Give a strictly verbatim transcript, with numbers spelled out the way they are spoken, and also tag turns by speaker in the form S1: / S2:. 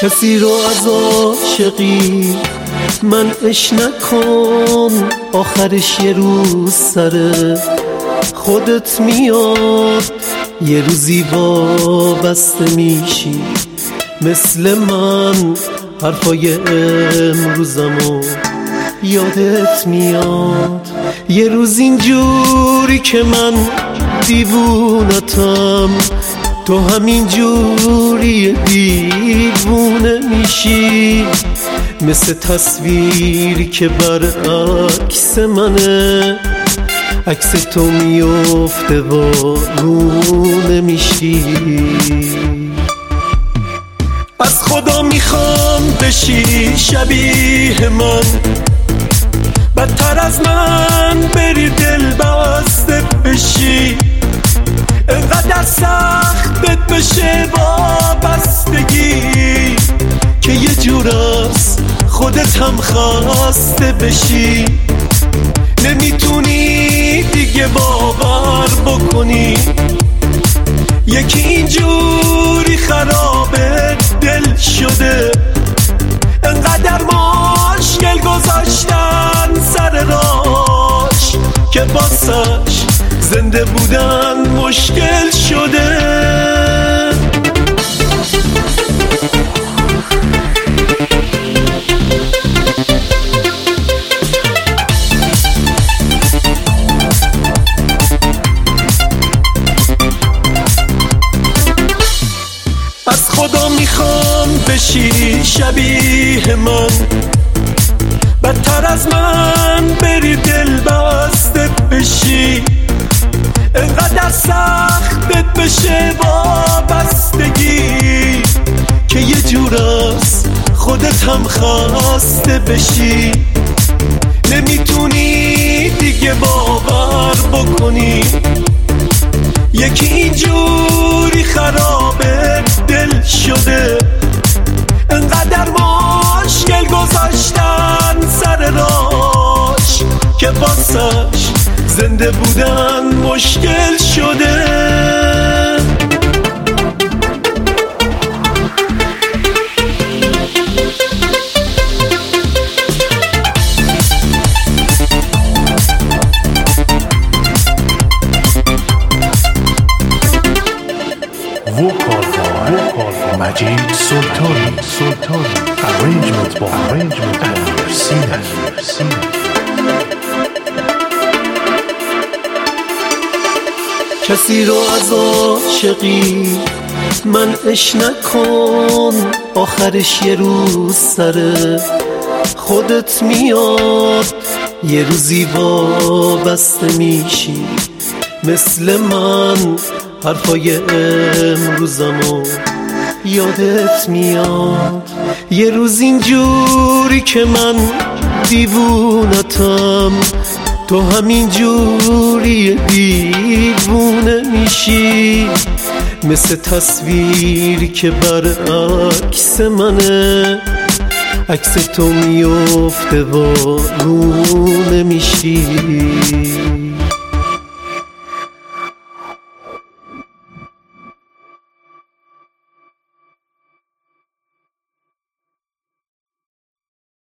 S1: کسی رو از عاشقی منعش نکن، آخرش یه روز سر خودت میاد، یه روزی وابسته میشی مثل من، حرفای امروزمو یادت میاد. یه روز اینجوری که من دیوونتم، تو همین جوری دیوونه میشی، مثل تصویری که برعکس منه، عکس تو میفته و رونه میشی. از خدا میخوام بشی شبیه من، بدتر از من بری دل بسته بشی، انقدر سختت بشه وابستگی که یه جور از خودت هم خسته بشی. نمیتونی دیگه باور بکنی یکی اینجوری خرابه دل شده، انقدر مشکل گذاشتن سر راش که باسش زنده بودن مشکل شده. از خدا میخوام بشی شبیه من، بدتر از من بری دل بسته بشی، انقدر سختت بشه وابستگی که یه جور از خودت هم خسته بشی. نمیتونی دیگه باور بکنی یکی اینجوری خرابه دل شده، انقدر مشکل گذاشتن سر راش که واسش زنده بودن مشکل شده.
S2: مجید سلطانی سلطانی arrangement با arrangement با سینه سینه.
S1: کسی رو از عاشقی منعش نکن، آخرش یه روز سر خودت میاد، یه روزی وابسته میشی مثل من، حرفای امروزمو یادت میاد. یه روز اینجوری که من دیوونتم، تو همین جوری دیوونه میشی، مثل تصویری که برعکس منه، عکس تو میفته و رونه میشی.